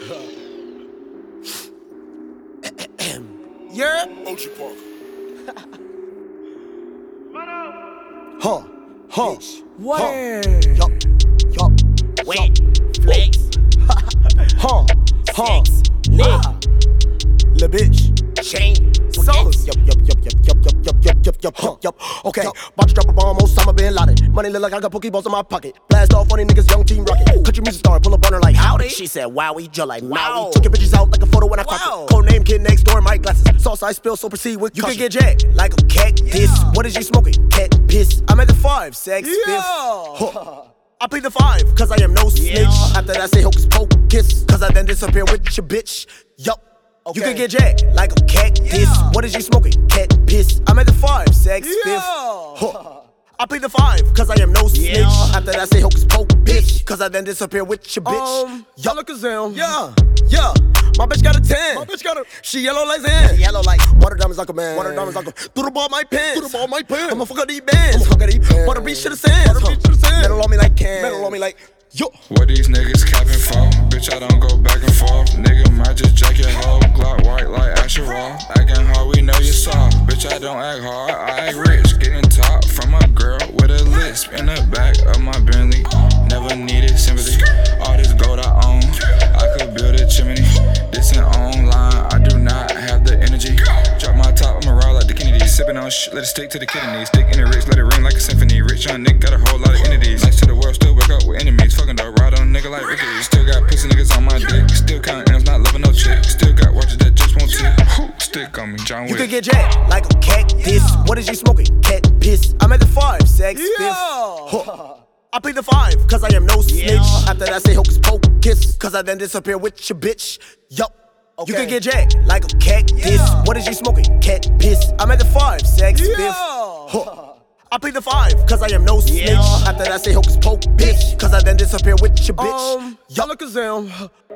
Yeah. Ochi Park. Where? Yup. Wet. Flex. Sex. Nick. La bitch. Chain. Sauce. Yup. Okay, about to drop a bomb, Osama bin Laden. Money look like I got Pokeballs in my pocket. Blast off on these niggas, young team rocket. Country music star, pull up on her like howdy. She said wowie, just like Wow. Maui. Took your bitches out like a photo when I Wow. caught it. Code name kid next door, my glasses. Sauce I spill, so proceed with caution. You can get jacked like a cactus. What is you smoking? Cat piss. I'm at the 5, sex, fifth. Huh. I plead the 5, cause I am no snitch. Yeah. After that, say hocus pocus, cause I then disappear with your bitch. Yup. Okay. You can get jacked like a cactus. Yeah. What is you smoking? Cat piss. I'm at the 5, sex, Yeah. fifth. Huh. I plead the 5, cause I am no snitch. Yeah. After that, say hocus pocus, cause I then disappear with your bitch. Yalakazam. Yeah. My bitch got a 10. My bitch got a. She yellow like Zan. Yellow like. Water diamonds like a man. Water diamonds like a. Through the ball my pants. Through the ball my pants. I'ma fuck up these bands. Butter beat shit of sands. Butter beat shit of sands. Metal on me like cans. Metal on me like. Yo. What these niggas capping for? Bitch, I don't go back and forth. Nigga might just jack your hoe. Glock white like Asherah. Acting hard, we know you soft. Bitch, I don't act hard, I act rich. Getting top from a girl with a lisp in the back of my Bentley. Never needed sympathy. All this gold I own, I could build a chimney. This ain't online, I do not have the energy. Drop my top, I'ma ride like the Kennedys. Sipping on shit, let it stick to the kidneys. Stick in the rich, let it ring like a symphony. Rich young nigga got a whole lot of entities. Nice to the world, still wake up with enemies. Fucking dog, ride on a nigga like Ricky. Still got pussy niggas on my dick. Still counting M's, not loving no chick. Still got watches that just won't tick. Stick on me, John Wick. You can get jacked like a cactus. What is you smoking? Cat piss. I'm at the 5, sex, fifth. Huh. I plead the 5, cause I am no snitch. Yeah. After that, say hocus pocus, cause I then disappear with your bitch. Yup. You can get jacked like a cactus. What is you smoking? Cat piss. I'm at the 5, sex, fifth. Huh. I plead the 5, cause I am no snitch. Yeah. After that, say hocus pocus, cause I then disappear with your bitch. Yalakazam.